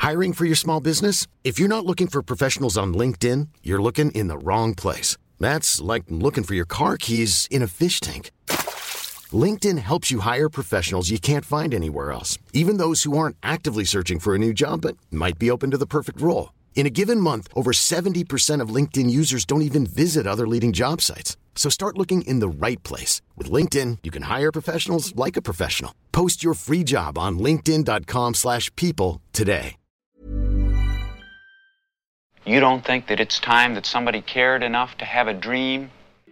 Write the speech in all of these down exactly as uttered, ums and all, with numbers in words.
Hiring for your small business? If you're not looking for professionals on LinkedIn, you're looking in the wrong place. That's like looking for your car keys in a fish tank. LinkedIn helps you hire professionals you can't find anywhere else, even those who aren't actively searching for a new job but might be open to the perfect role. In a given month, over seventy percent of LinkedIn users don't even visit other leading job sites. So start looking in the right place. With LinkedIn, you can hire professionals like a professional. Post your free job on linkedin.com slash people today. You don't think that it's time that somebody cared enough to have a dream?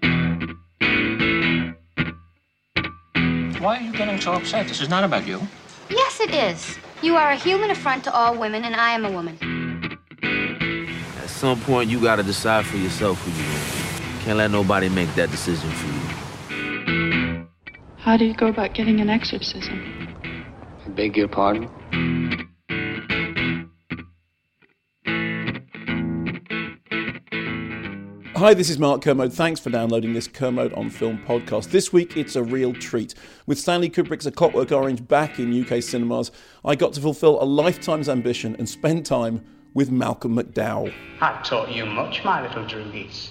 Why are you getting so upset? This is not about you. Yes, it is. You are a human affront to all women, and I am a woman. At some point, you gotta decide for yourself who you are. Can't let nobody make that decision for you. How do you go about getting an exorcism? I beg your pardon? Hi, this is Mark Kermode. Thanks for downloading this Kermode on Film podcast. This week, it's a real treat. With Stanley Kubrick's A Clockwork Orange back in U K cinemas, I got to fulfil a lifetime's ambition and spend time with Malcolm McDowell. I've taught you much, my little droogies.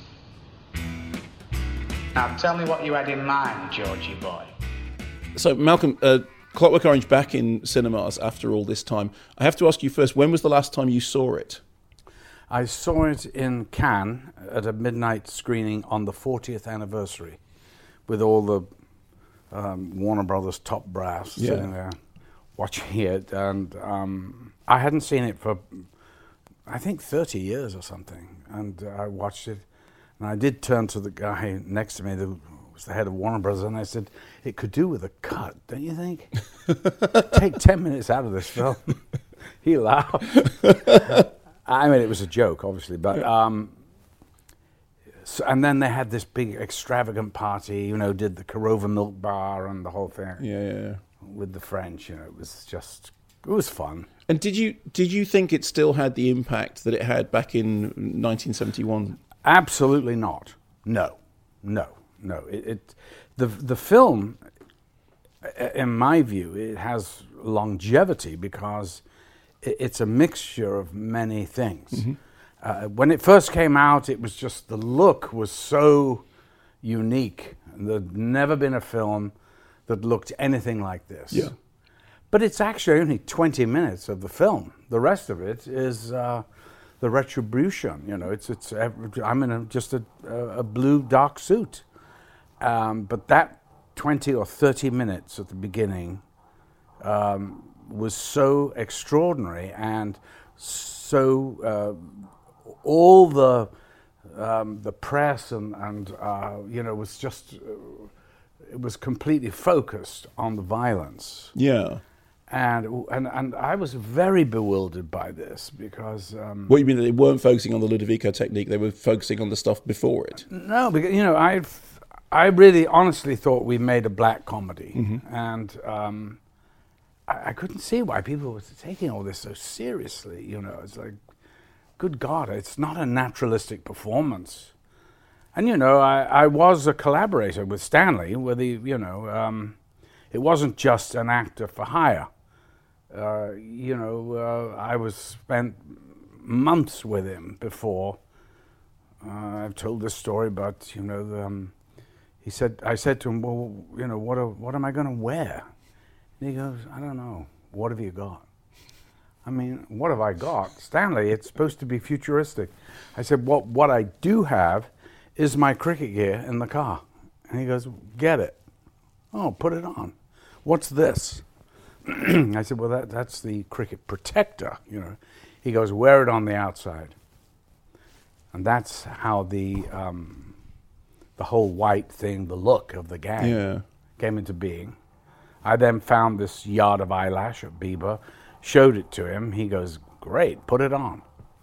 Now tell me what you had in mind, Georgie boy. So, Malcolm, uh, Clockwork Orange back in cinemas after all this time. I have to ask you first, when was the last time you saw it? I saw it in Cannes at a midnight screening on the fortieth anniversary with all the um, Warner Brothers top brass yeah. sitting there watching it. And um, I hadn't seen it for, I think, thirty years or something. And uh, I watched it. And I did turn to the guy next to me, who was the head of Warner Brothers, and I said, it could do with a cut, don't you think? Take ten minutes out of this film. He laughed. I mean, it was a joke, obviously, but um, so, and then they had this big extravagant party. You know, did the Korova Milk Bar and the whole thing. Yeah, yeah, yeah. With the French, you know, it was just, it was fun. And did you did you think it still had the impact that it had back in nineteen seventy-one? Absolutely not. No, no, no. It, it the the film, in my view, it has longevity because it's a mixture of many things. Mm-hmm. Uh, when it first came out, it was just, the look was so unique. There'd never been a film that looked anything like this. Yeah. But it's actually only twenty minutes of the film. The rest of it is uh, the retribution. You know, it's it's. I'm in a, just a, a blue dark suit, um, but that twenty or thirty minutes at the beginning Um, was so extraordinary, and so uh, all the um, the press and and uh, you know was just uh, it was completely focused on the violence. Yeah, and and and I was very bewildered by this because. Um, what you mean that they weren't focusing on the Ludovico technique? They were focusing on the stuff before it. No, because you know I I really honestly thought we made a black comedy, mm-hmm. and. Um, I couldn't see why people were taking all this so seriously. You know, it's like, good God, it's not a naturalistic performance. And you know, I, I was a collaborator with Stanley, where the you know, um, it wasn't just an actor for hire. Uh, you know, uh, I was spent months with him before. Uh, I've told this story, but you know, the, um, he said, I said to him, well, you know, what are, what am I going to wear? And he goes, I don't know. What have you got? I mean, what have I got? Stanley, it's supposed to be futuristic. I said, what, what I do have is my cricket gear in the car. And he goes, get it. Oh, put it on. What's this? I said, well, that, that's the cricket protector, you know. He goes, wear it on the outside. And that's how the um, the whole white thing, the look of the gang, yeah. came into being. I then found this yard of eyelash at Bieber, showed it to him. He goes, great, put it on.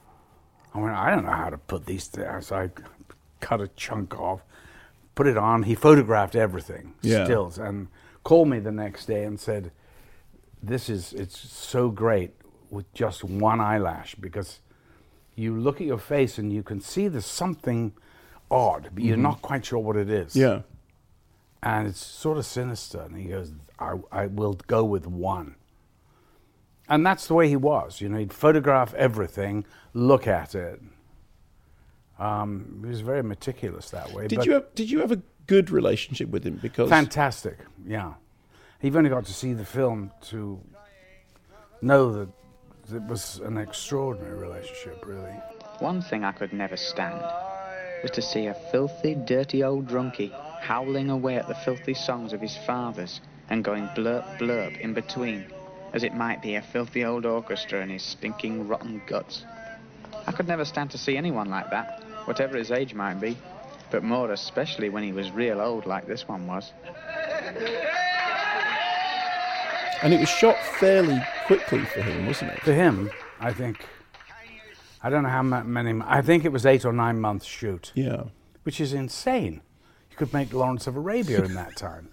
I went, I don't know how to put these things. So I cut a chunk off, put it on. He photographed everything, yeah. stills, and called me the next day and said, this is, it's so great with just one eyelash, because you look at your face and you can see there's something odd, but you're mm-hmm. not quite sure what it is. Yeah. And it's sort of sinister. And he goes, I, I will go with one. And that's the way he was. You know, he'd photograph everything, look at it. Um, he was very meticulous that way. Did but you have, did you have a good relationship with him? Because fantastic, yeah. You've only got to see the film to know that it was an extraordinary relationship, really. One thing I could never stand was to see a filthy, dirty old drunkie howling away at the filthy songs of his fathers and going blurp blurp in between, as it might be a filthy old orchestra and his stinking rotten guts. I could never stand to see anyone like that, whatever his age might be, but more especially when he was real old like this one was. And it was shot fairly quickly for him, wasn't it? For him, I think, I don't know how many, I think it was eight or nine months shoot. Yeah. Which is insane. You could make Lawrence of Arabia in that time.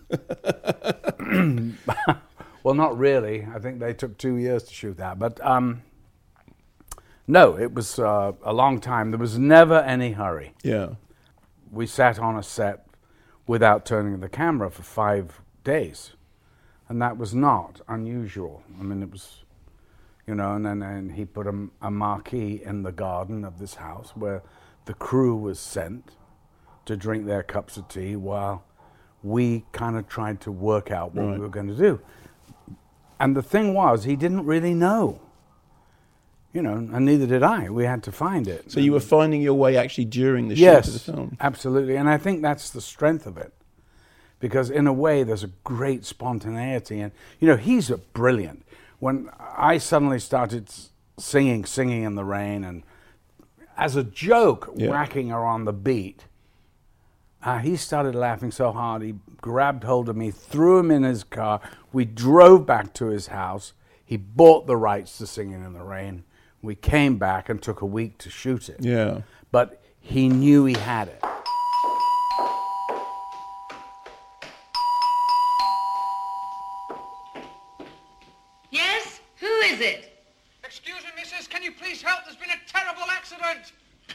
Well, not really. I think they took two years to shoot that. But um, no, it was uh, a long time. There was never any hurry. Yeah. We sat on a set without turning the camera for five days. And that was not unusual. I mean, it was, you know, and then and he put a, a marquee in the garden of this house where the crew was sent to drink their cups of tea while we kind of tried to work out what right. we were going to do. And the thing was, he didn't really know. You know, and neither did I. We had to find it. So you were finding your way actually during the yes, shoot of the film? Absolutely. And I think that's the strength of it. Because in a way, there's a great spontaneity. And, you know, he's a brilliant. When I suddenly started singing, singing in the rain, and as a joke, yeah. whacking her on the beat, uh, he started laughing so hard, he grabbed hold of me, threw him in his car. We drove back to his house. He bought the rights to Singing in the Rain. We came back and took a week to shoot it. Yeah. But he knew he had it. Yes? Who is it? Excuse me, missus, can you please help? There's been a terrible accident.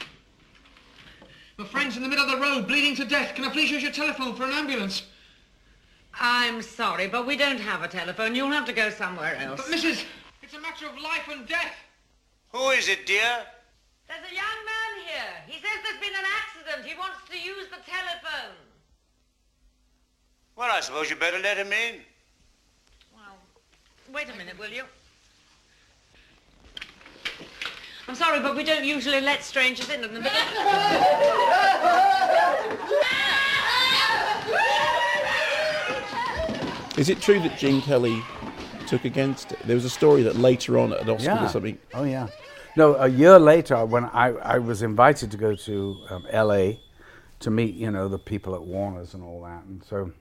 My friend's in the middle of the road, bleeding to death. Can I please use your telephone for an ambulance? I'm sorry, but we don't have a telephone. You'll have to go somewhere else. But, missus, it's a matter of life and death. Who is it, dear? There's a young man here. He says there's been an accident. He wants to use the telephone. Well, I suppose you better let him in. Well, wait a minute, will you? I'm sorry, but we don't usually let strangers in. in the middle. Is it true that Gene Kelly took against it? There was a story that later on at an Oscar yeah. or something. Oh, yeah. No, a year later, when I, I was invited to go to um, L A to meet, you know, the people at Warner's and all that. And so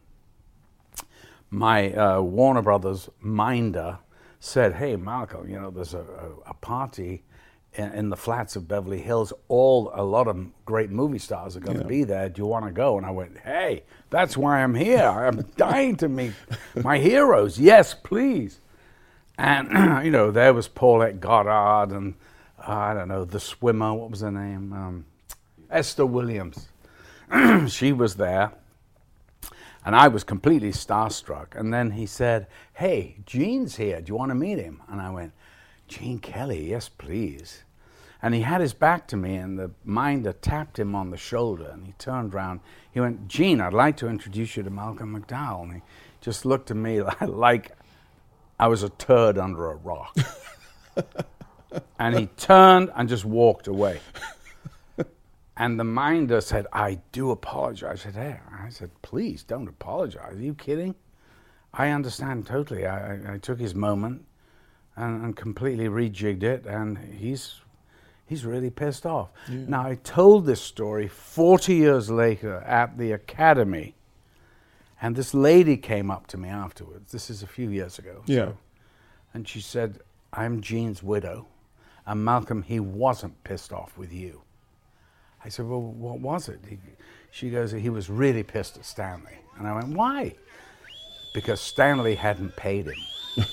my uh, Warner Brothers minder said, hey, Malcolm, you know, there's a, a, a party in, in the flats of Beverly Hills. All a lot of great movie stars are going to yeah. be there. Do you want to go? And I went, hey, that's why I'm here. I'm dying to meet my heroes. Yes, please. And, you know, there was Paulette Goddard and, uh, I don't know, the swimmer, what was her name? Um, Esther Williams. She was there. And I was completely starstruck. And then he said, hey, Gene's here. Do you want to meet him? And I went, Gene Kelly, yes, please. And he had his back to me, and the minder tapped him on the shoulder, and he turned around. He went, Gene, I'd like to introduce you to Malcolm McDowell. And he just looked at me like I was a turd under a rock. And he turned and just walked away. And the minder said, I do apologize. I said, hey, I said, please don't apologize. Are you kidding? I understand totally. I, I, I took his moment and, and completely rejigged it, and he's he's really pissed off. Yeah. Now, I told this story forty years later at the Academy, and this lady came up to me afterwards. This is a few years ago. Yeah. So, and she said, I'm Gene's widow, and Malcolm, he wasn't pissed off with you. I said, well, what was it? He, she goes, he was really pissed at Stanley. And I went, why? Because Stanley hadn't paid him.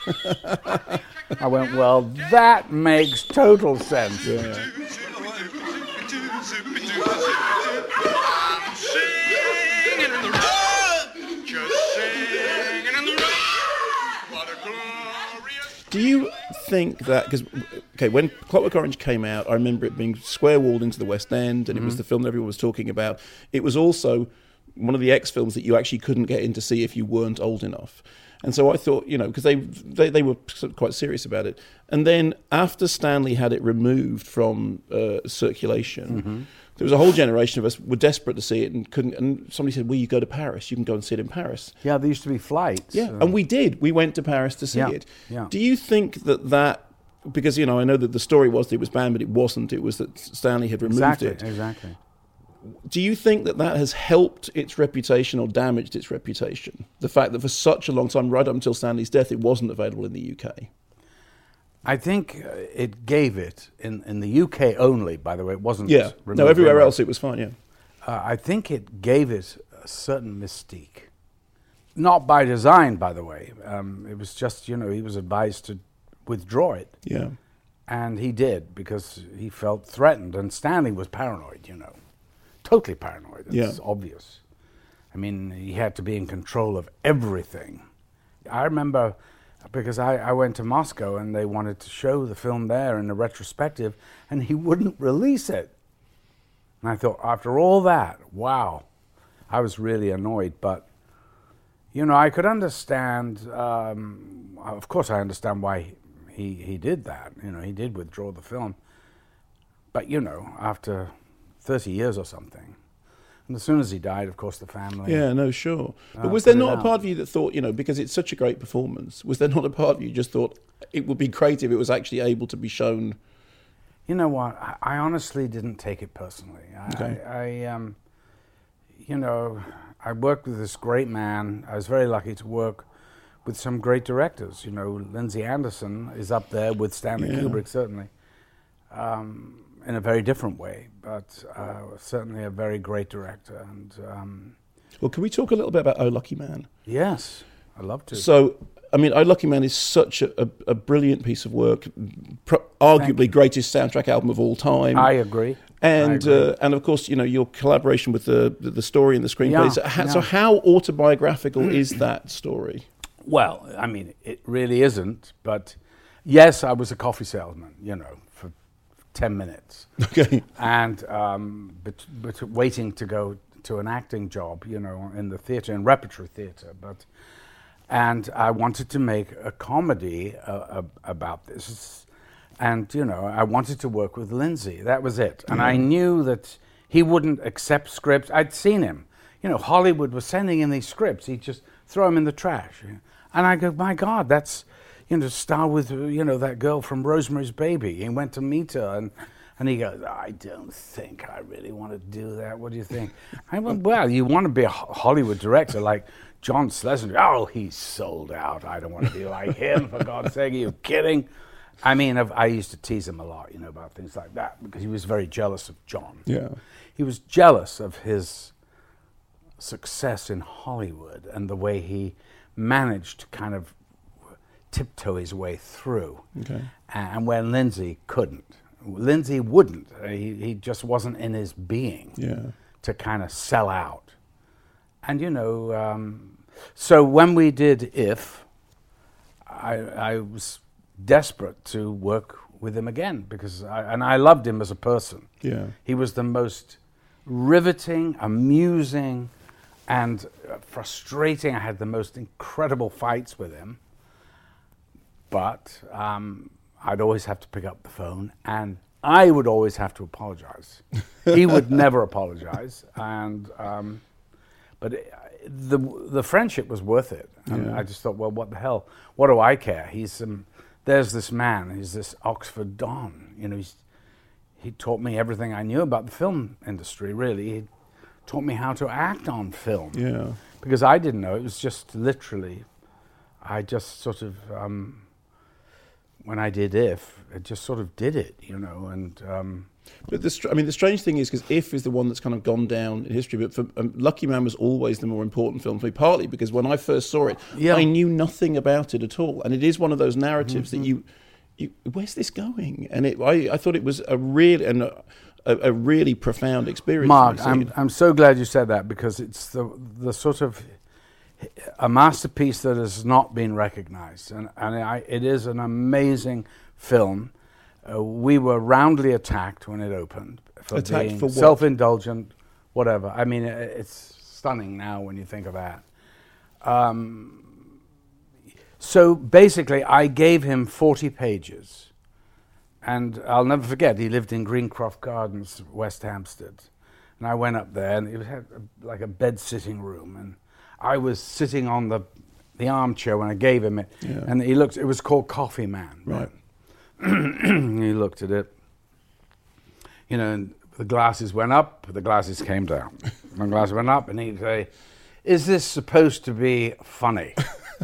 I went, well, that makes total sense. Yeah. Do you think that, because, okay, when Clockwork Orange came out, I remember it being square-walled into the West End, and mm-hmm. it was the film that everyone was talking about. It was also one of the X films that you actually couldn't get in to see if you weren't old enough. And so I thought, you know, because they, they they were sort of quite serious about it. And then after Stanley had it removed from uh, circulation, mm-hmm. there was a whole generation of us were desperate to see it and couldn't. And somebody said, well, you go to Paris. You can go and see it in Paris. Yeah, there used to be flights. Yeah, uh, and we did. We went to Paris to see yeah, it. Yeah. Do you think that that, because, you know, I know that the story was that it was banned, but it wasn't. It was that Stanley had removed exactly, it. Exactly. Do you think that that has helped its reputation or damaged its reputation? The fact that for such a long time, right up until Stanley's death, it wasn't available in the U K? I think uh, it gave it, in, in the U K only, by the way, it wasn't... Yeah, no, everywhere else it was fine, yeah. Uh, I think it gave it a certain mystique. Not by design, by the way. Um, it was just, you know, he was advised to withdraw it. Yeah. And he did, because he felt threatened, and Stanley was paranoid, you know. Totally paranoid, it's yeah. obvious. I mean, he had to be in control of everything. I remember, because I, I went to Moscow and they wanted to show the film there in a retrospective, and he wouldn't release it. And I thought, after all that, wow, I was really annoyed. But, you know, I could understand, um, of course I understand why he, he did that. You know, he did withdraw the film. But, you know, after thirty years or something. And as soon as he died, of course, the family... Yeah, no, sure. But uh, was there not a out. part of you that thought, you know, because it's such a great performance, was there not a part of you just thought it would be great if it was actually able to be shown? You know what? I, I honestly didn't take it personally. I, Okay. I, I um, you know, I worked with this great man. I was very lucky to work with some great directors. You know, Lindsay Anderson is up there with Stanley Yeah. Kubrick, certainly. Um, in a very different way, but uh, certainly a very great director. And um, Well, can we talk a little bit about Oh Lucky Man? yes, I'd love to. So, I mean, Oh Lucky Man is such a, a, a brilliant piece of work, pro- arguably greatest soundtrack album of all time. I agree. And I agree. Uh, and of course, you know, your collaboration with the the, the story and the screenplay. Yeah, so, how, yeah. so how autobiographical is that story? Well, I mean, it really isn't, but yes, I was a coffee salesman, you know, for ten minutes. Okay. And um, but, but waiting to go to an acting job, you know, in the theatre, in repertory theatre. But and I wanted to make a comedy uh, uh, about this, and you know, I wanted to work with Lindsay. That was it. And Yeah. I knew that he wouldn't accept scripts. I'd seen him. You know, Hollywood was sending in these scripts. He'd just throw them in the trash. And I go, my God, that's, you know, star with, you know, that girl from Rosemary's Baby. He went to meet her, and, and he goes, I don't think I really want to do that. What do you think? I went, well, you want to be a Ho- Hollywood director like John Schlesinger. Oh, he's sold out. I don't want to be like him, for God's sake. Are you kidding? I mean, I've, I used to tease him a lot, you know, about things like that, because he was very jealous of John. Yeah. He was jealous of his success in Hollywood and the way he managed to kind of tiptoe his way through. Okay. And when Lindsay couldn't. Lindsay wouldn't. He, he just wasn't in his being Yeah. to kind of sell out. And, you know, um, so when we did If, I, I was desperate to work with him again, because I, and I loved him as a person. Yeah. He was the most riveting, amusing, and uh, frustrating. I had the most incredible fights with him. But um, I'd always have to pick up the phone, and I would always have to apologize. He would never apologize, and um, but it, the the friendship was worth it. And Yeah. I just thought, well, what the hell? What do I care? He's um, there's this man. He's this Oxford Don. You know, he's he taught me everything I knew about the film industry. Really, he taught me how to act on film. Yeah. Because I didn't know. It was just literally, I just sort of. Um, When I did If, it just sort of did it, you know, and... Um, but the str- I mean, the strange thing is, because If is the one that's kind of gone down in history, but for, um, Lucky Man was always the more important film for me, partly because when I first saw it, Yeah. I knew nothing about it at all. And it is one of those narratives Mm-hmm. that you, you, where's this going? And it, I, I thought it was a real, and a, a, a really profound experience. Mark, for me I'm, seeing it. I'm so glad you said that, because it's the the sort of a masterpiece that has not been recognized. And, and I, it is an amazing film. Uh, we were roundly attacked when it opened for attacked being for what? self-indulgent, whatever. I mean, it, it's stunning now when you think of that. Um, so basically, I gave him forty pages. And I'll never forget, he lived in Greencroft Gardens, West Hampstead. And I went up there, and it had a, like a bed-sitting room. And I was sitting on the the armchair when I gave him it. Yeah. And he looked, it was called Coffee Man. Right. He looked at it. You know, and the glasses went up, the glasses came down. The glasses went up, and he'd say, "Is this supposed to be funny?"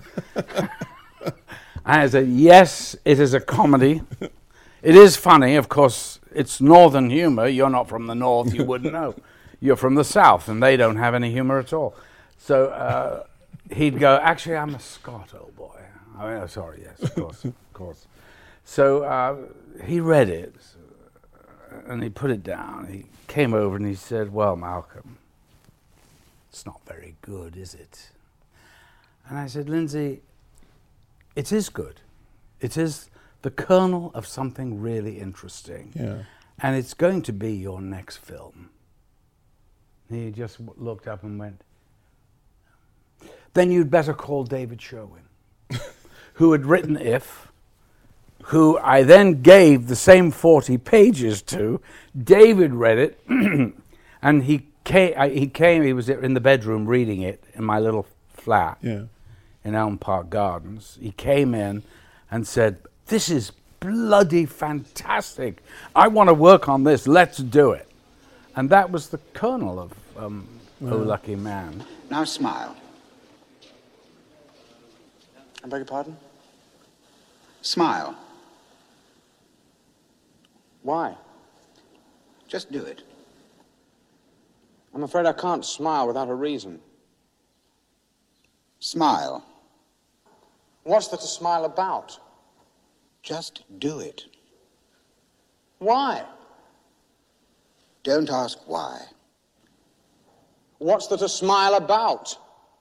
And I said, "Yes, it is a comedy. It is funny, of course. It's northern humor. You're not from the north, you wouldn't know. You're from the south, and they don't have any humor at all." So uh, he'd go, "Actually, I'm a Scot, old boy." I mean, oh, sorry, yes, of course, of course. So uh, he read it, and he put it down. He came over and he said, "Well, Malcolm, it's not very good, is it?" And I said, "Lindsay, it is good. It is the kernel of something really interesting. Yeah. And it's going to be your next film." He just w- looked up and went, "Then you'd better call David Sherwin," who had written If, who I then gave the same forty pages to. David read it, and he came, I, he came, he was in the bedroom reading it in my little flat Yeah. in Elm Park Gardens. He came in and said, "This is bloody fantastic. I want to work on this. Let's do it." And that was the kernel of um, Wow. Oh Lucky Man. Now smile. I beg your pardon? Smile. Why? Just do it. I'm afraid I can't smile without a reason. Smile. What's there to smile about? Just do it. Why? Don't ask why. What's there to smile about?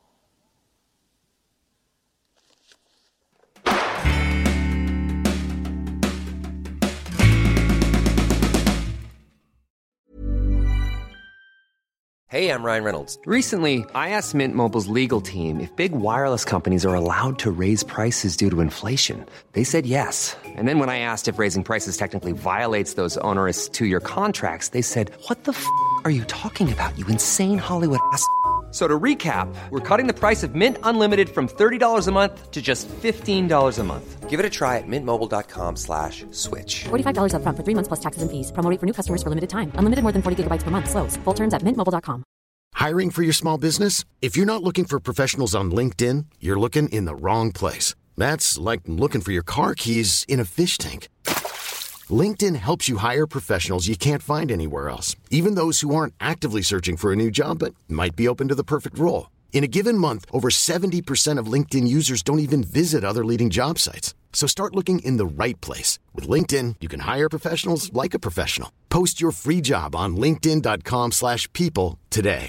Hey, I'm Ryan Reynolds. Recently, I asked Mint Mobile's legal team if big wireless companies are allowed to raise prices due to inflation. They said yes. And then when I asked if raising prices technically violates those onerous two-year contracts, they said, "What the f*** are you talking about, you insane Hollywood ass f- So to recap, we're cutting the price of Mint Unlimited from thirty dollars a month to just fifteen dollars a month. Give it a try at mintmobile.com slash switch. forty-five dollars up front for three months plus taxes and fees. Promo rate for new customers for limited time. Unlimited more than forty gigabytes per month. Slows full terms at mint mobile dot com. Hiring for your small business? If you're not looking for professionals on LinkedIn, you're looking in the wrong place. That's like looking for your car keys in a fish tank. LinkedIn helps you hire professionals you can't find anywhere else, even those who aren't actively searching for a new job but might be open to the perfect role. In a given month, over seventy percent of LinkedIn users don't even visit other leading job sites. So start looking in the right place. With LinkedIn, you can hire professionals like a professional. Post your free job on linkedin.com slash people today.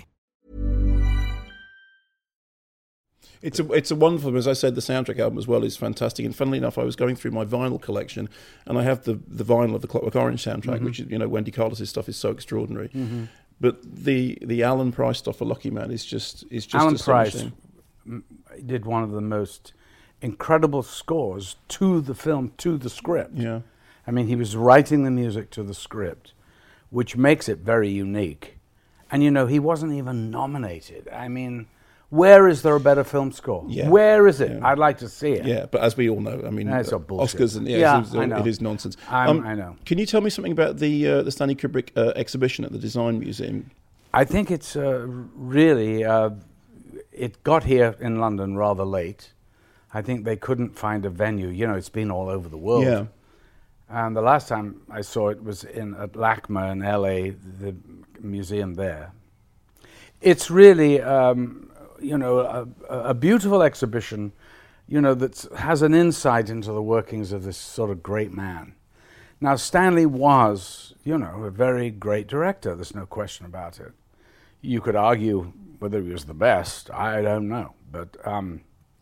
It's a it's a wonderful, as I said, the soundtrack album as well is fantastic. And funnily enough, I was going through my vinyl collection, and I have the, the vinyl of the Clockwork Orange soundtrack, Mm-hmm. which is, you know, Wendy Carlos' stuff is so extraordinary. Mm-hmm. But the the Alan Price stuff for Lucky Man is just is just Alan Price astonishing. m- did one of the most incredible scores to the film, to the script. Yeah. I mean, he was writing the music to the script, which makes it very unique. And, you know, he wasn't even nominated. I mean, where is there a better film score? Yeah. Where is it? Yeah. I'd like to see it. Yeah, but as we all know, I mean, That's all uh, bullshit. Oscars and yeah, Yeah, it's, it's, I know. it is nonsense. I'm- I know. Can you tell me something about the uh, the Stanley Kubrick uh, exhibition at the Design Museum? I think it's uh, really, uh, it got here in London rather late. I think they couldn't find a venue. You know, it's been all over the world. Yeah. And the last time I saw it was in at LACMA in L A, the museum there. It's really, um, you know, a, a beautiful exhibition, you know, that has an insight into the workings of this sort of great man. Now, Stanley was, you know, a very great director. There's no question about it. you could argue whether he was the best. I don't know. But um,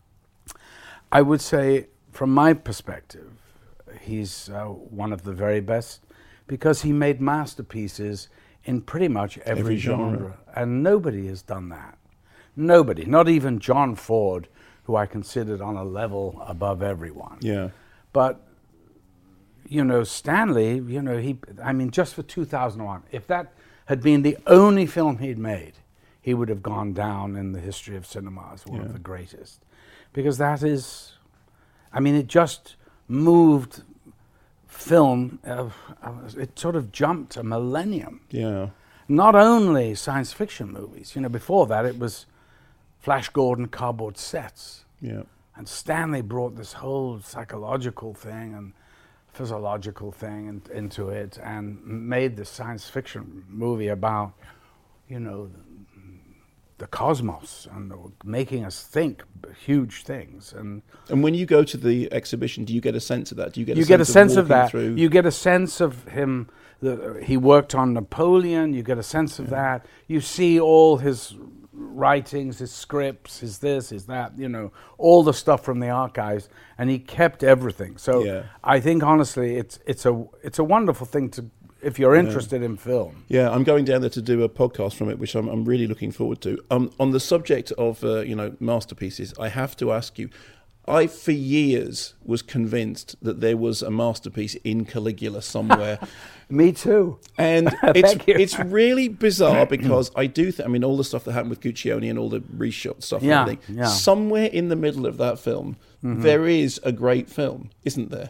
I would say, from my perspective, he's uh, one of the very best because he made masterpieces in pretty much every, every genre. genre. And nobody has done that. Nobody. Not even John Ford, who I considered on a level above everyone. Yeah. But, you know, Stanley, you know, he, I mean, just for two thousand one, if that had been the only film he'd made, he would have gone down in the history of cinema as one yeah. of the greatest. Because that is, I mean, it just moved film, uh, it sort of jumped a millennium. Yeah. Not only science fiction movies, you know, before that it was Flash Gordon cardboard sets. Yeah. And Stanley brought this whole psychological thing and physiological thing in, into it and made the science fiction movie about, you know, the, the cosmos and the, making us think huge things. And and when you go to the exhibition, do you get a sense of that? Do you get a you sense get a sense of, of that? Through? You get a sense of him. The, he worked on Napoleon. You get a sense of yeah. that. You see all his writings, his scripts, his this, his that, you know, all the stuff from the archives, and he kept everything. So yeah. I think honestly, it's it's a it's a wonderful thing to if you're interested yeah. in film. Yeah, I'm going down there to do a podcast from it, which I'm, I'm really looking forward to. Um, on the subject of uh, you know masterpieces, I have to ask you. I, for years, was convinced that there was a masterpiece in Caligula somewhere. Me too. And it's it's really bizarre because I do think, I mean, all the stuff that happened with Guccione and all the reshot stuff yeah, and everything, yeah. somewhere in the middle of that film, mm-hmm. there is a great film, isn't there?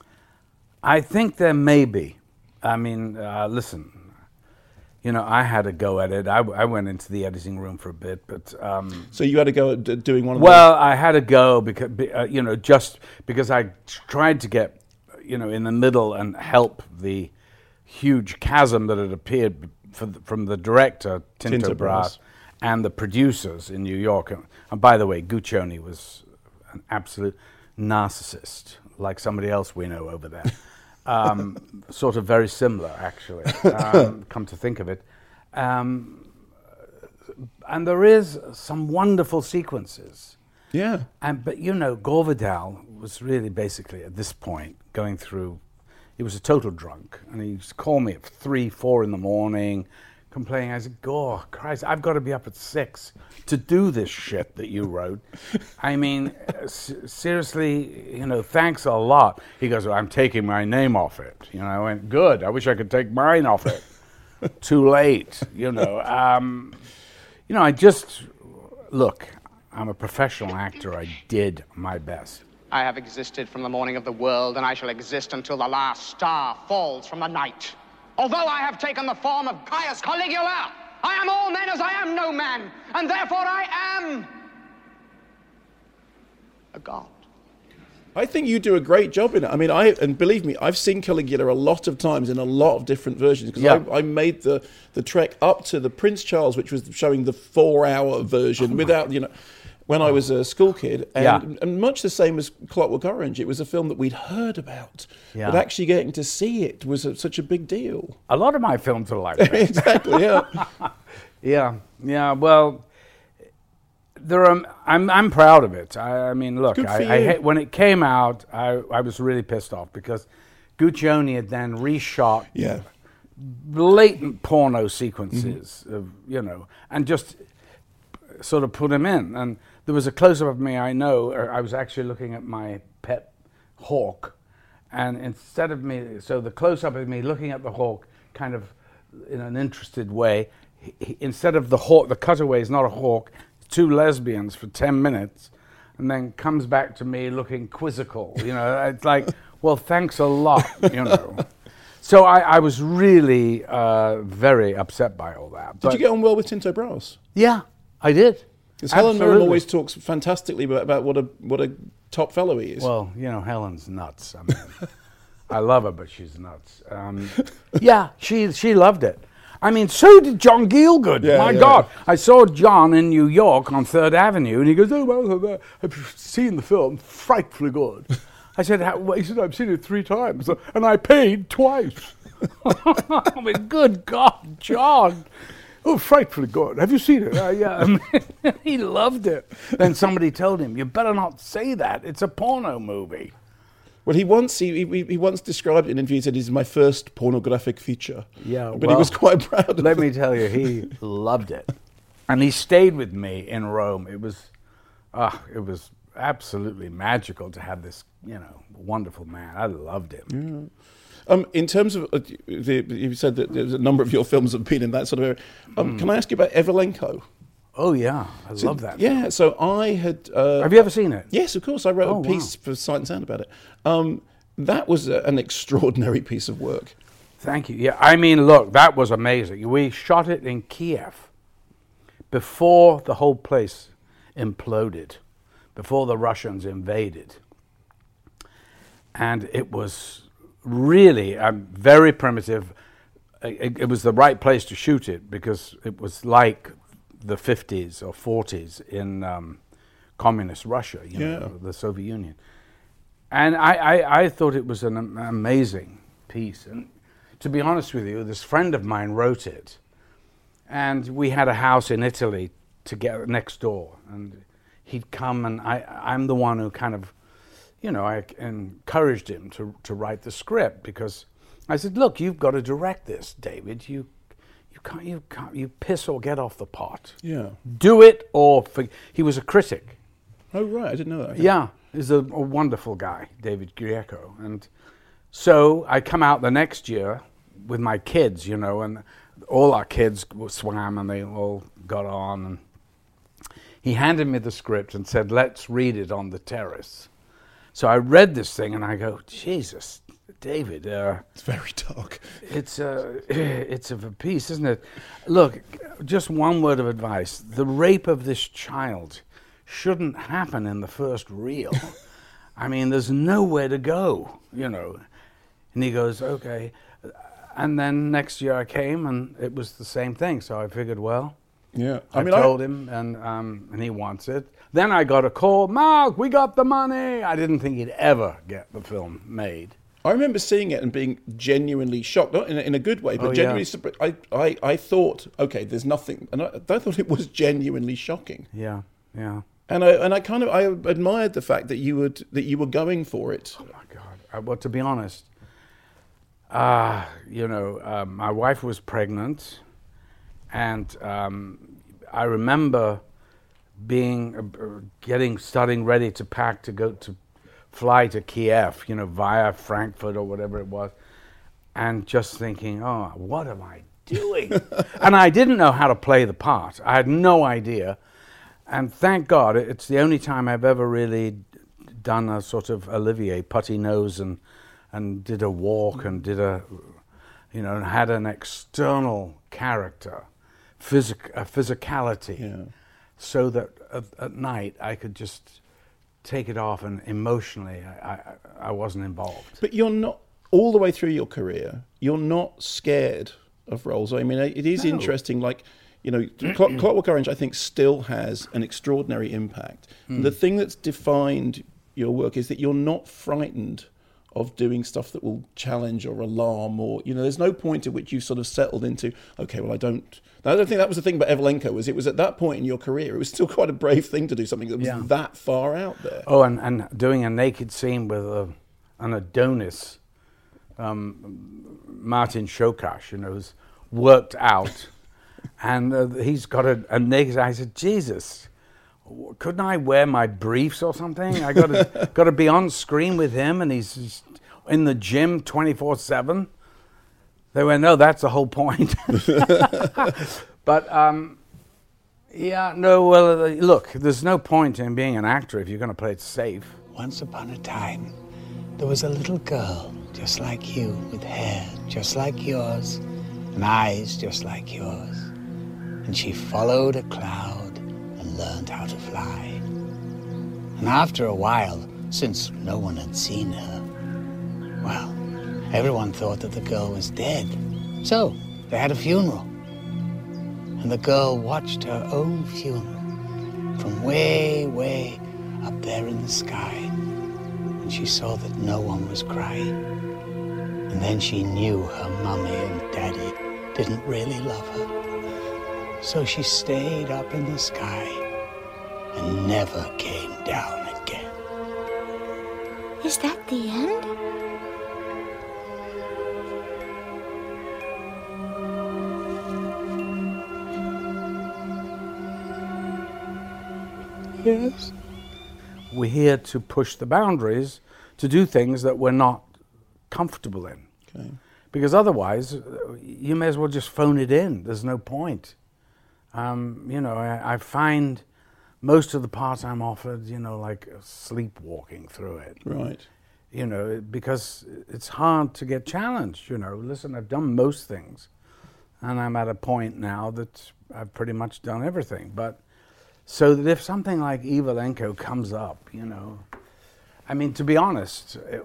I think there may be. I mean, uh, listen, you know, I had a go at it. I, I went into the editing room for a bit, but... Um, so you had to go at d- doing one of Well, those? I had to go, because, uh, you know, just because I tried to get, you know, in the middle and help the huge chasm that had appeared for the, from the director, Tinto, Tinto Brass, and the producers in New York. And, and by the way, Guccione was an absolute narcissist, like somebody else we know over there. Um, sort of very similar, actually, um, come to think of it. Um, and there is some wonderful sequences. Yeah. And But, you know, Gore Vidal was really basically, at this point, going through, he was a total drunk. And he used to call me at three, four in the morning, complaining. I said, Gore, Christ, I've got to be up at six to do this shit that you wrote. I mean, s- seriously, you know, thanks a lot. He goes, well, I'm taking my name off it. You know, I went, good. I wish I could take mine off it. Too late, you know. Um, you know, I just, look, I'm a professional actor. I did my best. I have existed from the morning of the world, and I shall exist until the last star falls from the night. Although I have taken the form of Caius Caligula, I am all men as I am no man, and therefore I am a god. I think you do a great job in it. I mean, I and believe me, I've seen Caligula a lot of times in a lot of different versions because yeah. I, I made the, the trek up to the Prince Charles, which was showing the four-hour version oh without, you know, when I was a school kid. And, yeah. and much the same as Clockwork Orange, it was a film that we'd heard about, yeah. but actually getting to see it was a, such a big deal. A lot of my films are like that. Exactly, yeah. yeah, yeah, well... There are, I'm I'm proud of it. I, I mean, look, I, I, when it came out, I, I was really pissed off because Guccione had then reshot yeah. blatant porno sequences, mm-hmm. of, you know, and just sort of put him in. And there was a close-up of me, I know, or I was actually looking at my pet hawk, and instead of me, so the close-up of me looking at the hawk kind of in an interested way, he, he, instead of the hawk, the cutaway is not a hawk, two lesbians for ten minutes, and then comes back to me looking quizzical. You know, it's like, well, thanks a lot, you know. So I, I was really uh, very upset by all that. Did but you get on well with Tinto Brass? Yeah, I did. Because Helen Mirren always talks fantastically about, about what a what a top fellow he is. Well, you know, Helen's nuts. I mean, I love her, but she's nuts. Um, yeah, she she loved it. I mean, so did John Gielgud. Yeah, My yeah. God. I saw John in New York on Third Avenue, and he goes, oh, well, I've seen the film. Frightfully good. I said, How? He said, I've seen it three times, and I paid twice. I mean, good God, John. oh, frightfully good. Have you seen it? Uh, yeah. He loved it. Then somebody told him, you better not say that. It's a porno movie. Well, he once he, he he once described it in an interview. He said, "This is my first pornographic feature." Yeah, but well, he was quite proud of it. Let me tell you, he loved it, and he stayed with me in Rome. It was, ah, uh, it was absolutely magical to have this, you know, wonderful man. I loved him. Yeah. Um, in terms of, uh, the, you said that there's a number of your films have been in that sort of area. Um, mm. Can I ask you about Evelenko? Oh yeah, I so, love that. Yeah, film. so I had. Uh, Have you ever seen it? Yes, of course. I wrote oh, a piece wow. for Sight and Sound about it. Um, that was a, an extraordinary piece of work. Thank you. Yeah, I mean, look, that was amazing. We shot it in Kiev before the whole place imploded, before the Russians invaded, and it was really um, very primitive. It, it was the right place to shoot it because it was like the fifties or forties in um, communist Russia, you yeah. know, the Soviet Union. And I, I, I thought it was an am- amazing piece. And to be honest with you, this friend of mine wrote it. And we had a house in Italy together next door. And he'd come, and I, I'm the one who kind of, you know, I encouraged him to, to write the script, because I said, look, you've got to direct this, David. You You can't, you can't, you piss or get off the pot. Yeah. Do it or for, he was a critic. Oh, right, I didn't know that. Okay. Yeah, he's a, a wonderful guy, David Grieco. And so I come out the next year with my kids, you know, and all our kids swam and they all got on. And he handed me the script and said, let's read it on the terrace. So I read this thing and I go, Jesus, David, uh, it's very dark. It's a, it's of a piece, isn't it? Look, just one word of advice: the rape of this child shouldn't happen in the first reel. I mean, there's nowhere to go, you know. And he goes, okay. And then next year I came, and it was the same thing. So I figured, well, yeah. I, I mean, told I... him, and um, and he wants it. Then I got a call, Mark, we got the money. I didn't think he'd ever get the film made. I remember seeing it and being genuinely shocked, not in a, in a good way, but oh, genuinely yeah. surprised. I, I, I thought, okay, there's nothing, and I, I thought it was genuinely shocking. Yeah, yeah. And I and I kind of I admired the fact that you would that you were going for it. Oh my God! I, well, to be honest, uh, you know, uh, my wife was pregnant, and um, I remember being uh, getting starting ready to pack to go to. fly to Kiev, you know, via Frankfurt or whatever it was, and just thinking, oh, what am I doing? And I didn't know how to play the part. I had no idea. And thank God, it's the only time I've ever really done a sort of Olivier, putty nose, and and did a walk and did a, you know, and had an external character, physic, a physicality, yeah. so that at, at night I could just take it off, and emotionally I, I, I wasn't involved. But you're not, all the way through your career, you're not scared of roles. I mean, it is no. interesting, like, you know, Clock, Clockwork Orange, I think, still has an extraordinary impact. Mm. The thing that's defined your work is that you're not frightened of doing stuff that will challenge or alarm, or, you know, there's no point at which you've sort of settled into, okay, well, I don't... I don't think that was the thing about Evelenko, was it was at that point in your career, it was still quite a brave thing to do something that was yeah. that far out there. Oh, and, and doing a naked scene with a, an Adonis, um, Martin Shokash, you know, who's worked out, and uh, he's got a, a naked... I said, Jesus, couldn't I wear my briefs or something? I got to got to be on screen with him, and he's, he's in the gym twenty-four seven. They went, no, that's the whole point. But, um, yeah, no, well, uh, look, there's no point in being an actor if you're going to play it safe. Once upon a time, there was a little girl just like you, with hair just like yours, and eyes just like yours. And she followed a cloud and learned how to fly. And after a while, since no one had seen her, well, everyone thought that the girl was dead. So they had a funeral. And the girl watched her own funeral from way, way up there in the sky. And she saw that no one was crying. And then she knew her mummy and daddy didn't really love her. So she stayed up in the sky and never came down again. Is that the end? Yes. We're here to push the boundaries, to do things that we're not comfortable in. Okay. Because otherwise, you may as well just phone it in. There's no point. Um, you know, I, I find most of the parts I'm offered, you know, like sleepwalking through it. Right. You know, because it's hard to get challenged, you know. Listen, I've done most things, and I'm at a point now that I've pretty much done everything. But so that if something like Evelenko comes up, you know, I mean, to be honest, it,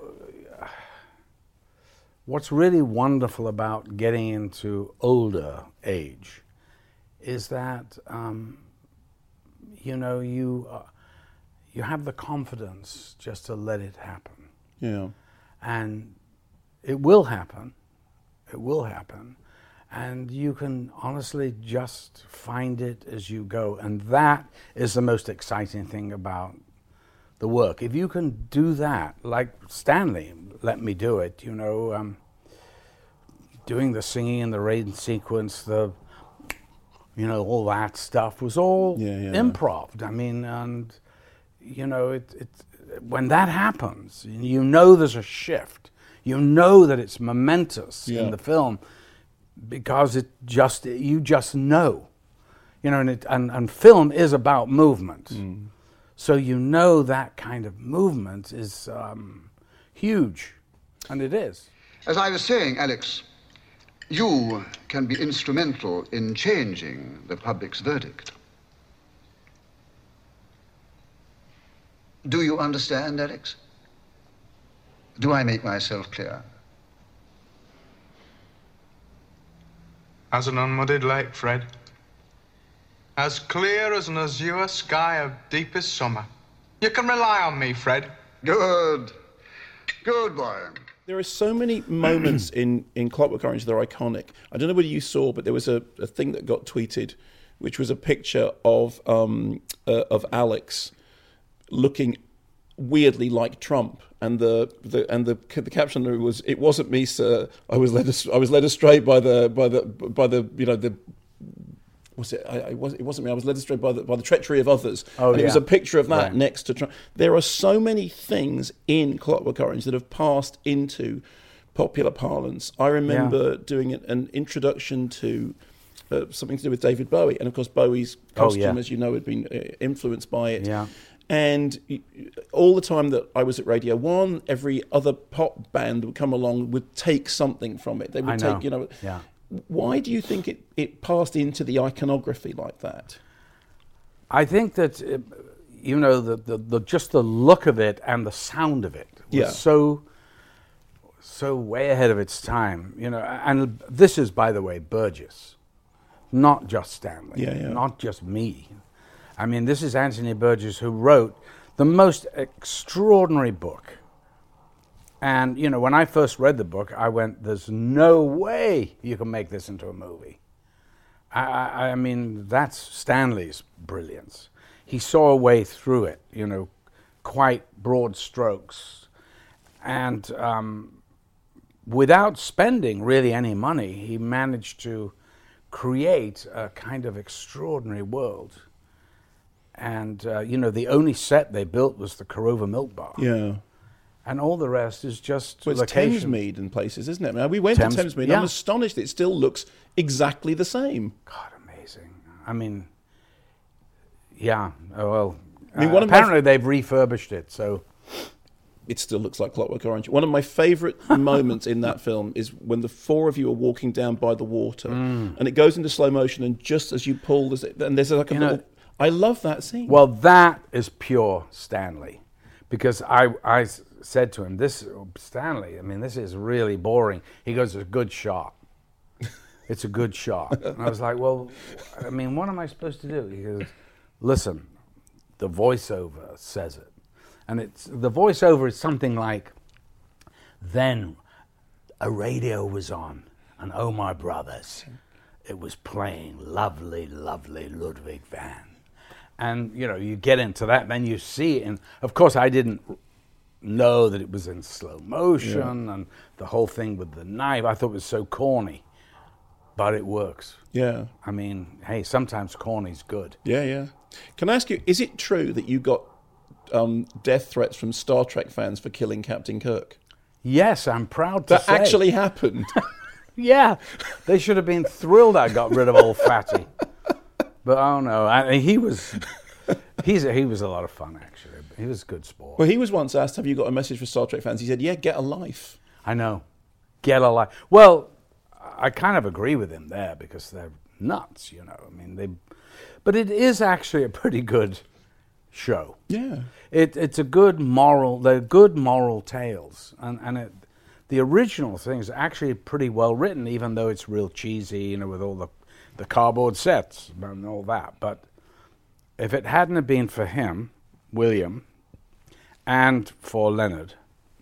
what's really wonderful about getting into older age is that, um, you know, you uh, you have the confidence just to let it happen. Yeah. And it will happen. It will happen. And you can honestly just find it as you go. And that is the most exciting thing about the work. If you can do that, like Stanley let me do it, you know, um, doing the singing and the rain sequence, the, you know, all that stuff was all yeah, yeah. improv. I mean, and, you know, it, it, when that happens, you know there's a shift. You know that it's momentous yeah. in the film because it just, you just know. You know, and, it, and, and film is about movement. Mm. So you know that kind of movement is um, huge, and it is. As I was saying, Alex, you can be instrumental in changing the public's verdict. Do you understand, Alex? Do I make myself clear? As an unmuddied lake, Fred. As clear as an azure sky of deepest summer. You can rely on me, Fred. Good. Good boy. There are so many moments in, in Clockwork Orange that are iconic. I don't know whether you saw, but there was a, a thing that got tweeted, which was a picture of um, uh, of Alex looking weirdly like Trump, and the, the and the the caption was, "It wasn't me, sir. I was led I was led astray by the by the by the you know the." Was it? I, I was, it wasn't me. I was led astray by the by the treachery of others. Oh, and yeah. it was a picture of that right. next to Trump. There are so many things in Clockwork Orange that have passed into popular parlance. I remember yeah. doing an, an introduction to uh, something to do with David Bowie, and of course Bowie's costume, oh, yeah. as you know, had been uh, influenced by it. Yeah. And all the time that I was at Radio One, every other pop band would come along, would take something from it. They would I know. take, you know. Yeah. Why do you think it, it passed into the iconography like that? I think that, it, you know, the, the, the just the look of it and the sound of it was yeah. so, so way ahead of its time. You know, and this is, by the way, Burgess, not just Stanley, yeah, yeah. not just me. I mean, this is Anthony Burgess, who wrote the most extraordinary book. And, you know, when I first read the book, I went, there's no way you can make this into a movie. I, I, I mean, that's Stanley's brilliance. He saw a way through it, you know, quite broad strokes. And um, without spending really any money, he managed to create a kind of extraordinary world. And, uh, you know, the only set they built was the Korova Milk Bar. Yeah. And all the rest is just well, it's location. Thamesmead in places, isn't it? I mean, we went Thames, to Thamesmead. yeah. I'm astonished it still looks exactly the same. God, amazing. I mean, yeah, oh, well, I mean, uh, one of apparently my, they've refurbished it, so... It still looks like Clockwork Orange. One of my favourite moments in that film is when the four of you are walking down by the water, Mm. and it goes into slow motion, and just as you pull, there's, and there's like a You little... know, I love that scene. Well, that is pure Stanley. Because I, I said to him, this, Stanley, I mean, this is really boring. He goes, it's a good shot. It's a good shot. And I was like, well, I mean, what am I supposed to do? He goes, listen, the voiceover says it. And it's the voiceover is something like, then a radio was on, and oh, my brothers, it was playing lovely, lovely Ludwig van. And, you know, you get into that, then you see it. And, of course, I didn't know that it was in slow motion yeah. and the whole thing with the knife. I thought it was so corny. But it works. Yeah. I mean, hey, sometimes corny's good. Yeah, yeah. Can I ask you, is it true that you got um, death threats from Star Trek fans for killing Captain Kirk? Yes, I'm proud to that say. That actually happened? Yeah. They should have been thrilled I got rid of old Fatty. But oh no, I, he was he's a, he was a lot of fun, actually. He was a good sport. Well, he was once asked, have you got a message for Star Trek fans? He said, yeah, get a life. I know. Get a life. Well, I kind of agree with him there because they're nuts, you know. I mean, they, but it is actually a pretty good show. Yeah, it it's a good moral. They're good moral tales, and and it, the original thing is actually pretty well written, even though it's real cheesy, you know, with all the the cardboard sets and all that. But if it hadn't have been for him, William, and for Leonard,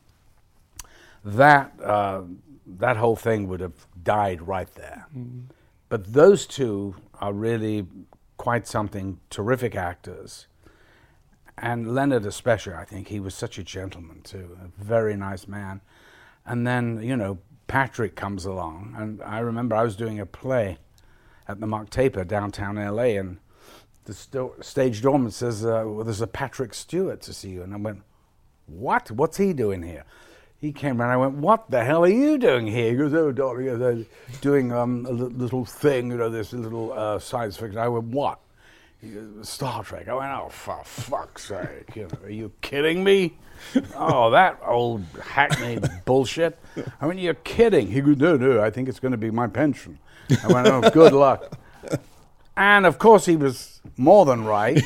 that. Uh, that whole thing would have died right there. Mm. But those two are really quite something, terrific actors. And Leonard especially, I think, he was such a gentleman too, a very nice man. And then, you know, Patrick comes along, and I remember I was doing a play at the Mock Taper downtown L A, and the sto- stage doorman says, uh, well, there's a Patrick Stewart to see you. And I went, what? What's he doing here? He came around, I went, what the hell are you doing here? He goes, oh, darling, he goes, I'm doing um, a l- little thing, you know, this little uh, science fiction. I went, what? He goes, Star Trek. I went, oh, for fuck's sake, you know, are you kidding me? Oh, that old hackneyed bullshit. I went, you're kidding. He goes, no, no, I think it's going to be my pension. I went, oh, good luck. And, of course, he was more than right.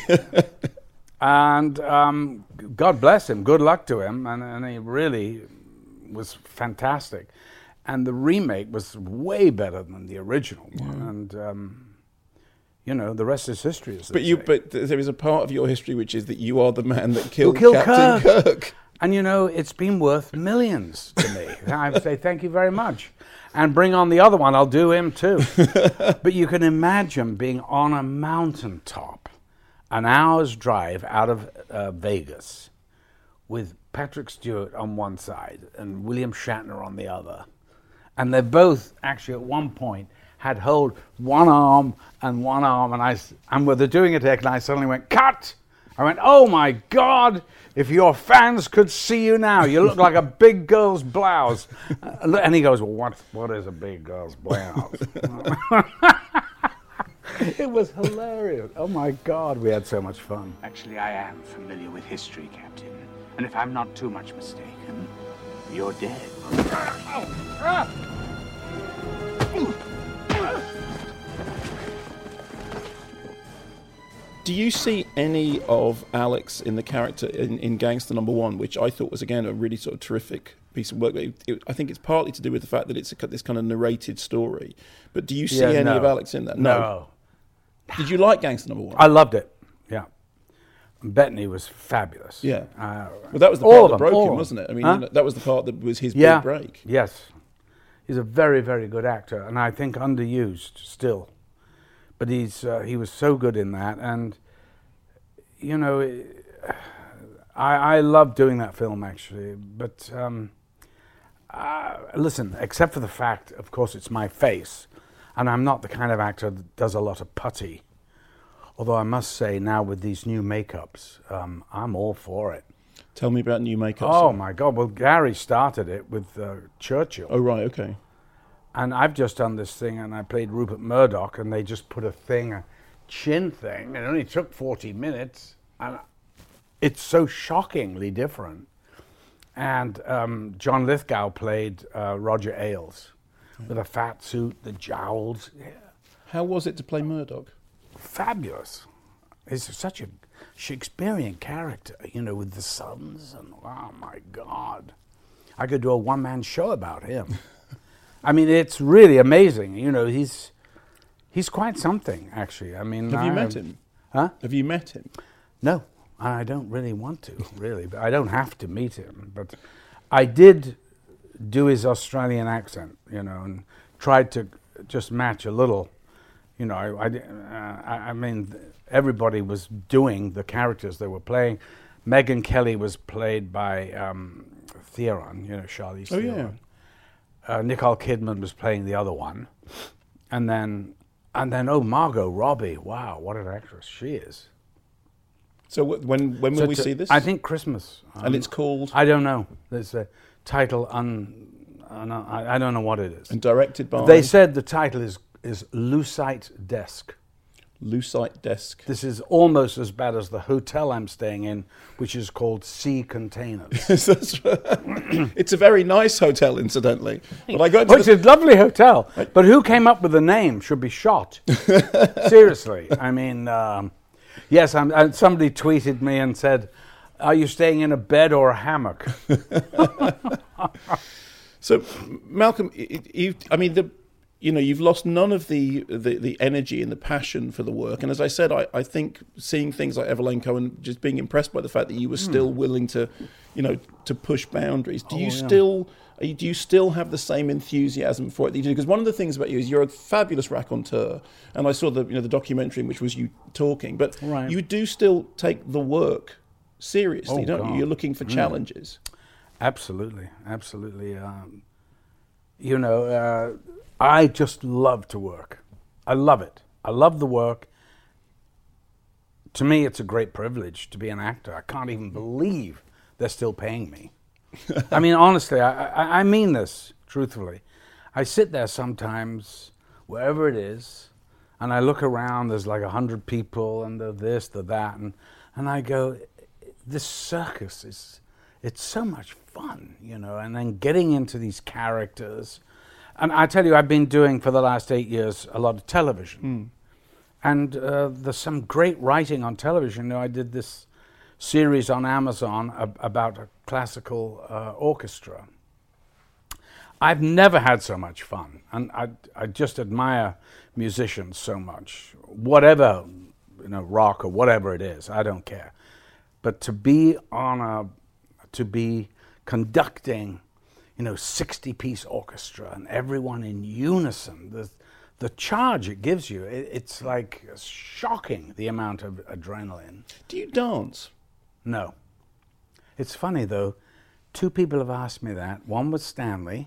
And um, God bless him, good luck to him, and, and he really was fantastic. And the remake was way better than the original one, yeah. and um, you know, the rest is history. As but you, say. but there is a part of your history which is that you are the man that killed, killed Captain Kirk. Kirk. And you know, it's been worth millions to me. I say thank you very much, and bring on the other one. I'll do him too. But you can imagine being on a mountaintop, an hour's drive out of uh, Vegas, with Patrick Stewart on one side and William Shatner on the other. And they both actually at one point had hold one arm and one arm, and I and they're doing a take, and I suddenly went, cut! I went, oh my God, if your fans could see you now, you look like a big girl's blouse. Uh, and he goes, well, what, what is a big girl's blouse? It was hilarious. Oh my God, we had so much fun. Actually, I am familiar with history, Captain. And if I'm not too much mistaken, you're dead. Do you see any of Alex in the character in, in Gangster Number One, which I thought was, again, a really sort of terrific piece of work? It, it, I think it's partly to do with the fact that it's a, this kind of narrated story. But do you see yeah, any no. of Alex in that? No. no. Did you like Gangster Number One? I loved it, yeah. Bettany was fabulous. Yeah. Uh, well, that was the all part that them, broke him, them. wasn't it? I mean, huh? you know, that was the part that was his yeah. big break. Yes. He's a very, very good actor, and I think underused still. But he's uh, he was so good in that, and, you know, I, I love doing that film, actually. But, um, uh, listen, except for the fact, of course, it's my face, and I'm not the kind of actor that does a lot of putty. Although I must say now with these new makeups, um, I'm all for it. Tell me about new makeups. Oh, my God. Well, Gary started it with uh, Churchill. Oh, right, okay. And I've just done this thing, and I played Rupert Murdoch, and they just put a thing, a chin thing. It only took forty minutes, and it's so shockingly different. And um, John Lithgow played uh, Roger Ailes with a fat suit, the jowls. Yeah. How was it to play Murdoch? Fabulous. He's such a Shakespearean character, you know, with the sons, and oh my God. I could do a one-man show about him. I mean, it's really amazing. You know, he's he's quite something, actually. I mean, have you I, met him? Huh? Have you met him? No, I don't really want to, really. But I don't have to meet him. But I did do his Australian accent, you know, and tried to just match a little. You know, I, I, uh, I, I mean, everybody was doing the characters they were playing. Megyn Kelly was played by um, Theron, you know, Charlize Oh, Theron. Yeah. Uh, Nicole Kidman was playing the other one. And then, and then, oh, Margot Robbie. Wow, what an actress she is. So w- when when will so we to, see this? I think Christmas. Um, and it's called? I don't know. There's a title, un, un, I, I don't know what it is. And directed by? They said the title is, is Lucite Desk. Lucite Desk. This is almost as bad as the hotel I'm staying in, which is called Sea Containers. That's right. It's a very nice hotel, incidentally. But I got oh, it's a lovely hotel. But who came up with the name should be shot. Seriously. I mean, um, yes, I'm, uh, somebody tweeted me and said, are you staying in a bed or a hammock? So, Malcolm, you, I mean, the... You know, you've lost none of the, the, the energy and the passion for the work. And as I said, I, I think seeing things like Everlane Cohen, just being impressed by the fact that you were mm. still willing to, you know, to push boundaries. Do oh, you yeah. still do you still have the same enthusiasm for it that you do? Because one of the things about you is you're a fabulous raconteur. And I saw the you know the documentary in which was you talking, but right. you do still take the work seriously, oh, don't God. you? You're looking for mm. challenges. Absolutely, absolutely. Um, you know. Uh, I just love to work. I love it. I love the work. To me, it's a great privilege to be an actor. I can't even believe they're still paying me. I mean, honestly, I, I, I mean this truthfully. I sit there sometimes, wherever it is, and I look around, there's like a hundred people, and the this, the that, and, and I go, this circus is, it's so much fun, you know, and then getting into these characters. And I tell you, I've been doing for the last eight years a lot of television. Mm. And uh, there's some great writing on television. You know, I did this series on Amazon ab- about a classical uh, orchestra. I've never had so much fun. And I, I just admire musicians so much. Whatever, you know, rock or whatever it is, I don't care. But to be on a, to be conducting you know, sixty-piece orchestra and everyone in unison. The, the charge it gives you, it, it's like shocking, the amount of adrenaline. Do you dance? No. It's funny, though. Two people have asked me that. One was Stanley,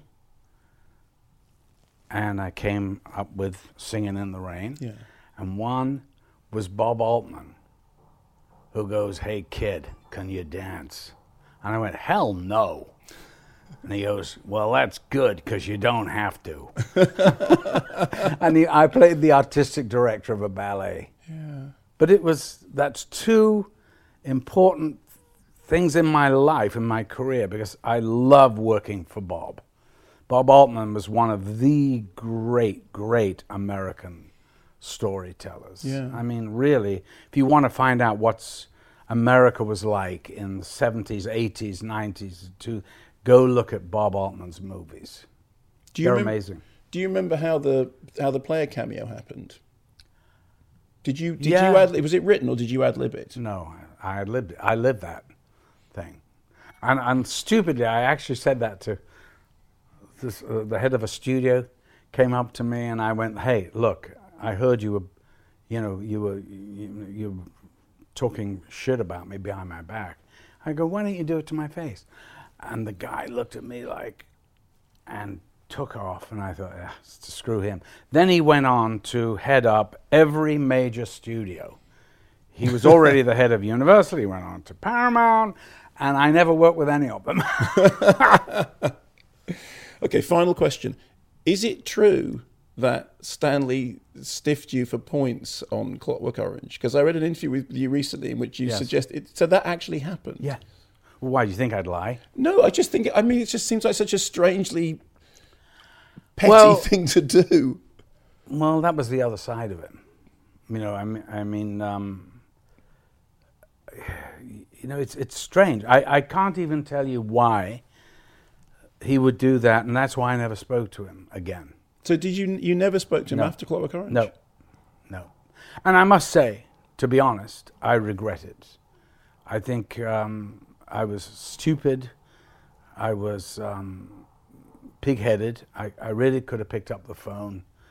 and I came up with Singing in the Rain. Yeah. And one was Bob Altman, who goes, hey, kid, can you dance? And I went, hell no. And he goes, well, that's good, because you don't have to. And he, I played the artistic director of a ballet. Yeah. But it was, that's two important things in my life, in my career, because I love working for Bob. Bob Altman was one of the great, great American storytellers. Yeah. I mean, really, if you want to find out what America was like in the seventies, eighties, nineties, to go look at Bob Altman's movies. Do you They're remember, amazing. Do you remember how the how the player cameo happened? Did you did yeah. you ad was it written or did you ad lib it? No, I ad libbed I lived that thing, and and stupidly I actually said that to this, uh, the head of a studio. Came up to me and I went, hey, look, I heard you were, you know, you were you, you were talking shit about me behind my back. I go, why don't you do it to my face? And the guy looked at me like, and took off, and I thought, yeah, screw him. Then he went on to head up every major studio. He was already the head of Universal, he went on to Paramount, and I never worked with any of them. Okay, final question. Is it true that Stanley stiffed you for points on Clockwork Orange? Because I read an interview with you recently in which you yes. suggested, so that actually happened? Yeah. Well, why, do you think I'd lie? No, I just think, I mean, it just seems like such a strangely petty well, thing to do. Well, that was the other side of it. You know, I mean, I mean um, you know, it's it's strange. I, I can't even tell you why he would do that, and that's why I never spoke to him again. So did you you never spoke to him no. after Clockwork Orange? No, no. And I must say, to be honest, I regret it. I think um, I was stupid. I was um, pig-headed. I, I really could have picked up the phone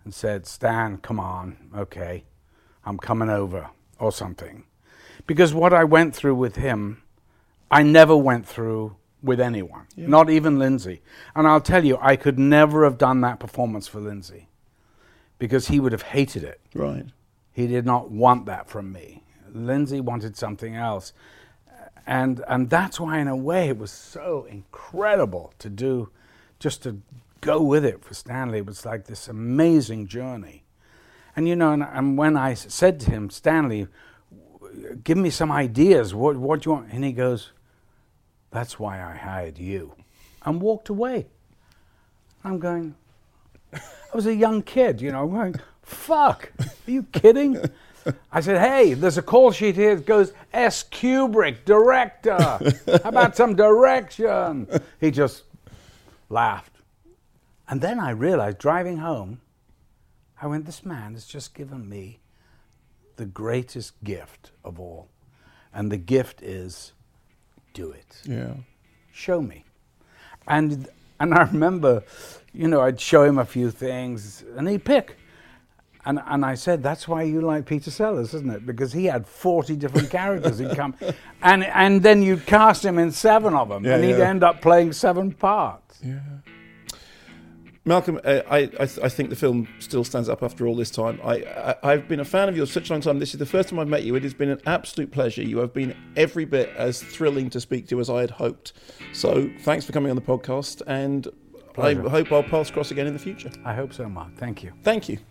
and said, Stan, come on, okay, I'm coming over, or something. Because what I went through with him, I never went through with anyone, yeah. not even Lindsay. And I'll tell you, I could never have done that performance for Lindsay, because he would have hated it. Right. He did not want that from me. Lindsay wanted something else. And and that's why, in a way, it was so incredible to do, just to go with it for Stanley. It was like this amazing journey. And, you know, and, and when I said to him, Stanley, give me some ideas, what, what do you want? And he goes, that's why I hired you. And walked away. I'm going, I was a young kid, you know, I'm going, fuck, are you kidding? I said, hey, there's a call sheet here that goes, S. Kubrick, director. How about some direction? He just laughed. And then I realized, driving home, I went, this man has just given me the greatest gift of all. And the gift is, do it. Yeah. Show me. And and I remember, you know, I'd show him a few things, and he'd pick. And and I said, that's why you like Peter Sellers, isn't it? Because he had forty different characters. He'd come, and and then you'd cast him in seven of them, yeah, and he'd yeah. end up playing seven parts. Yeah. Malcolm, uh, I I, th- I think the film still stands up after all this time. I, I I've been a fan of yours such a long time. This is the first time I've met you. It has been an absolute pleasure. You have been every bit as thrilling to speak to as I had hoped. So thanks for coming on the podcast, and pleasure. I hope our paths cross again in the future. I hope so, Mark. Thank you. Thank you.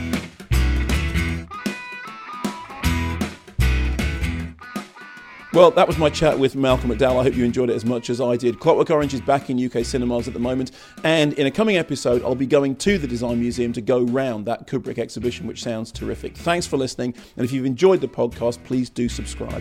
Well, that was my chat with Malcolm McDowell. I hope you enjoyed it as much as I did. Clockwork Orange is back in U K cinemas at the moment, and in a coming episode, I'll be going to the Design Museum to go round that Kubrick exhibition, which sounds terrific. Thanks for listening, and if you've enjoyed the podcast, please do subscribe.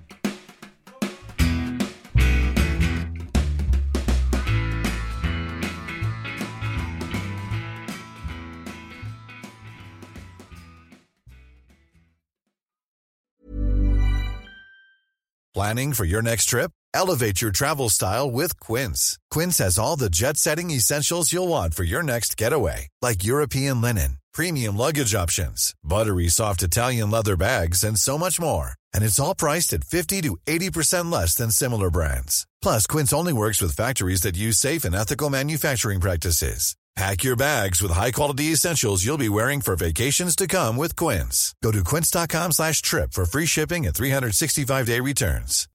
Planning for your next trip? Elevate your travel style with Quince. Quince has all the jet-setting essentials you'll want for your next getaway, like European linen, premium luggage options, buttery soft Italian leather bags, and so much more. And it's all priced at fifty to eighty percent less than similar brands. Plus, Quince only works with factories that use safe and ethical manufacturing practices. Pack your bags with high-quality essentials you'll be wearing for vacations to come with Quince. Go to quince.com slash trip for free shipping and three sixty-five day returns.